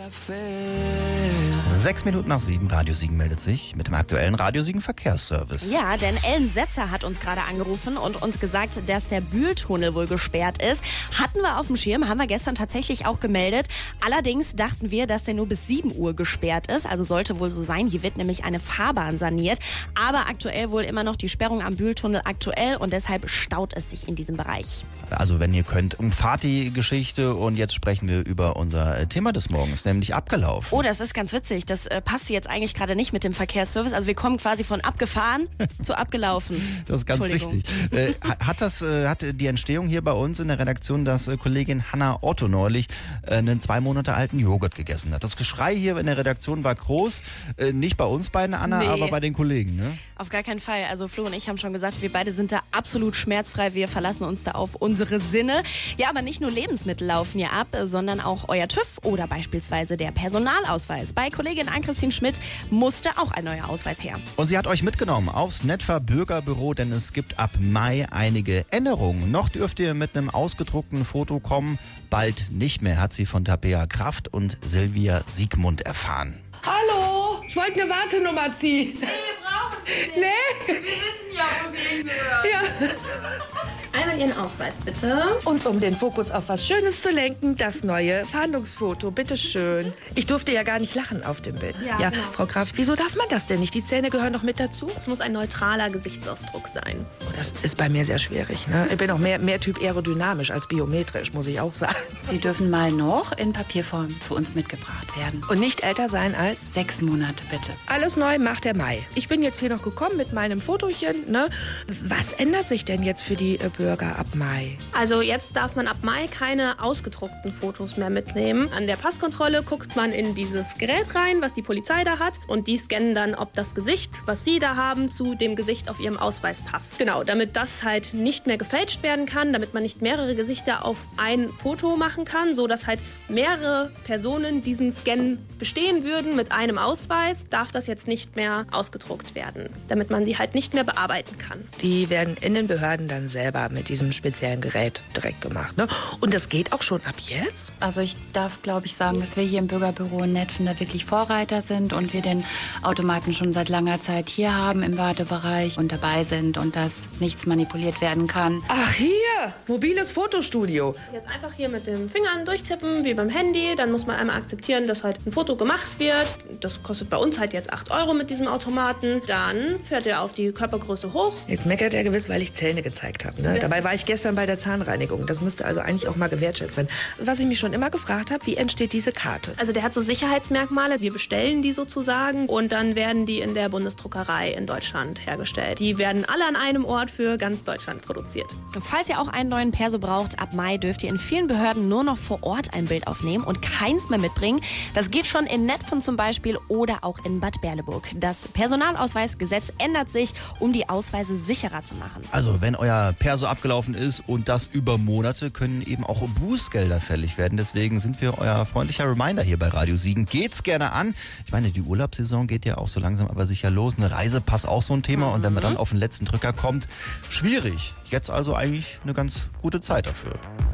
6:06, Radio Siegen meldet sich mit dem aktuellen Radio Siegen Verkehrsservice. Ja, denn Ellen Setzer hat uns gerade angerufen und uns gesagt, dass der Bühltunnel wohl gesperrt ist. Hatten wir auf dem Schirm, haben wir gestern tatsächlich auch gemeldet. Allerdings dachten wir, dass der nur bis 7 Uhr gesperrt ist. Also sollte wohl so sein. Hier wird nämlich eine Fahrbahn saniert. Aber aktuell wohl immer noch die Sperrung am Bühltunnel aktuell und deshalb staut es sich in diesem Bereich. Also wenn ihr könnt, umfahrt die Geschichte und jetzt sprechen wir über unser Thema des Morgens, nämlich abgelaufen. Oh, das ist ganz witzig. Das passt jetzt eigentlich gerade nicht mit dem Verkehrsservice. Also wir kommen quasi von abgefahren zu abgelaufen. Das ist ganz wichtig. Hat die Entstehung hier bei uns in der Redaktion, dass Kollegin Hanna Otto neulich einen 2 Monate alten Joghurt gegessen hat. Das Geschrei hier in der Redaktion war groß. Nicht bei uns beiden, Anna, aber bei den Kollegen, ne? Auf gar keinen Fall. Also Flo und ich haben schon gesagt, wir beide sind da absolut schmerzfrei. Wir verlassen uns da auf unsere Sinne. Ja, aber nicht nur Lebensmittel laufen hier ab, sondern auch euer TÜV oder beispielsweise der Personalausweis. Bei Kollegin Ann-Christine Schmidt musste auch ein neuer Ausweis her. Und sie hat euch mitgenommen aufs Netfer Bürgerbüro, denn es gibt ab Mai einige Änderungen. Noch dürft ihr mit einem ausgedruckten Foto kommen, bald nicht mehr, hat sie von Tabea Kraft und Silvia Siegmund erfahren. Hallo, ich wollte eine Wartenummer ziehen. Nee, wir brauchen sie nicht. Wir wissen ja, wo sie hingehört. Ja. Einmal Ihren Ausweis, bitte. Und um den Fokus auf was Schönes zu lenken, das neue Fahndungsfoto, bitteschön. Ich durfte ja gar nicht lachen auf dem Bild. Ja, genau. Frau Kraft, wieso darf man das denn nicht? Die Zähne gehören doch mit dazu. Es muss ein neutraler Gesichtsausdruck sein. Oh, das ist bei mir sehr schwierig. Ne? Ich bin auch mehr Typ aerodynamisch als biometrisch, muss ich auch sagen. Sie dürfen mal noch in Papierform zu uns mitgebracht werden. Und nicht älter sein als? 6 Monate, bitte. Alles neu macht der Mai. Ich bin jetzt hier noch gekommen mit meinem Fotochen. Ne? Was ändert sich denn jetzt für die Bürger ab Mai? Also jetzt darf man ab Mai keine ausgedruckten Fotos mehr mitnehmen. An der Passkontrolle guckt man in dieses Gerät rein, was die Polizei da hat. Und die scannen dann, ob das Gesicht, was Sie da haben, zu dem Gesicht auf Ihrem Ausweis passt. Genau, damit das halt nicht mehr gefälscht werden kann, damit man nicht mehrere Gesichter auf ein Foto machen kann, sodass halt mehrere Personen diesen Scan bestehen würden mit einem Ausweis, darf das jetzt nicht mehr ausgedruckt werden, damit man die halt nicht mehr bearbeiten kann. Die werden in den Behörden dann selber mit diesem speziellen Gerät direkt gemacht. Ne? Und das geht auch schon ab jetzt? Also ich darf, glaube ich, sagen, dass wir hier im Bürgerbüro in Netfen da wirklich Vorreiter sind und wir den Automaten schon seit langer Zeit hier haben im Wartebereich und dabei sind und dass nichts manipuliert werden kann. Ach hier, mobiles Fotostudio. Jetzt einfach hier mit den Fingern durchtippen, wie beim Handy. Dann muss man einmal akzeptieren, dass halt ein Foto gemacht wird. Das kostet bei uns halt jetzt 8 € mit diesem Automaten. Dann fährt er auf die Körpergröße hoch. Jetzt meckert er gewiss, weil ich Zähne gezeigt habe. Ne? Dabei war ich gestern bei der Zahnreinigung. Das müsste also eigentlich auch mal gewertschätzt werden. Was ich mich schon immer gefragt habe, wie entsteht diese Karte? Also der hat so Sicherheitsmerkmale. Wir bestellen die sozusagen und dann werden die in der Bundesdruckerei in Deutschland hergestellt. Die werden alle an einem Ort für ganz Deutschland produziert. Falls ihr auch einen neuen Perso braucht, ab Mai dürft ihr in vielen Behörden nur noch vor Ort ein Bild aufnehmen und keins mehr mitbringen. Das geht schon in Netfen zum Beispiel oder auch in Bad Berleburg. Das Personalausweisgesetz ändert sich, um die Ausweise sicherer zu machen. Also wenn euer Perso abgelaufen ist und das über Monate, können eben auch Bußgelder fällig werden. Deswegen sind wir euer freundlicher Reminder hier bei Radio Siegen. Geht's gerne an. Ich meine, die Urlaubssaison geht ja auch so langsam aber sicher los. Eine Reisepass auch so ein Thema. Und wenn man dann auf den letzten Drücker kommt, schwierig. Jetzt also eigentlich eine ganz gute Zeit dafür.